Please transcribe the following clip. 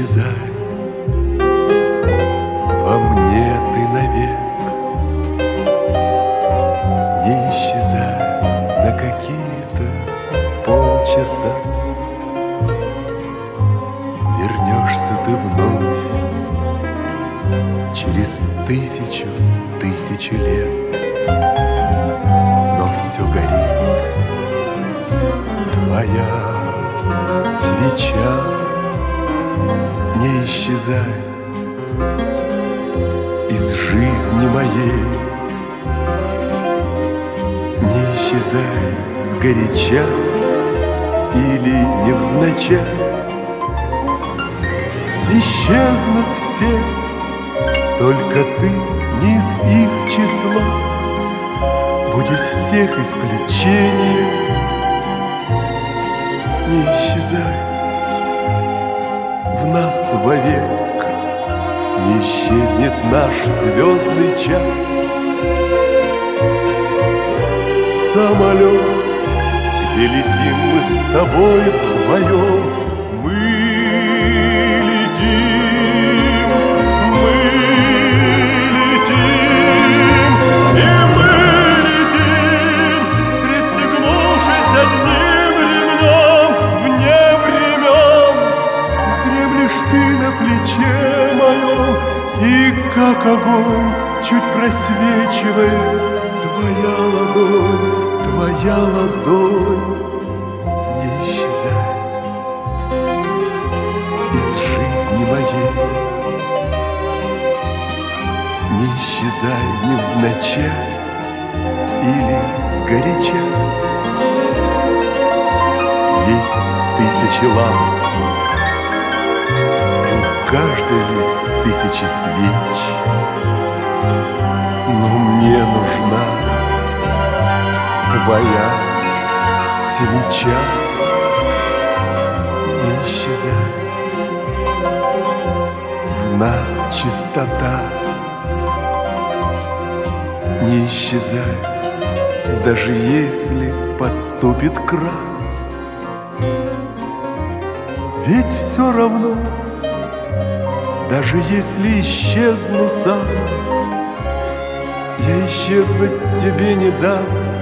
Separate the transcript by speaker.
Speaker 1: исчезай, во мне ты навек. Не исчезай на какие-то полчаса, вернешься ты вновь через тысячу лет. Но все горит, твоя свеча. Не исчезай из жизни моей, не исчезай сгоряча или невзначай. Исчезнут все, только ты не из их числа. Будь из всех исключением. Не исчезай в нас вовек, не исчезнет наш звездный час. Самолет, где летим мы с тобой вдвоем, мы летим, и мы летим, пристегнувшись одним ремнем вне времен. Дремлешь ты на плече моем, и как огонь чуть просвечивает твоя ладонь. Твоя ладонь. Не исчезай из жизни моей, не исчезай невзначай или сгоряча. Есть тысячи ламп, и у каждой есть тысячи свеч, но мне нужна твоя свеча. Не исчезай, в нас чистота. Не исчезай, даже если подступит крах. Ведь все равно, даже если исчезну сам, я исчезнуть тебе не дам.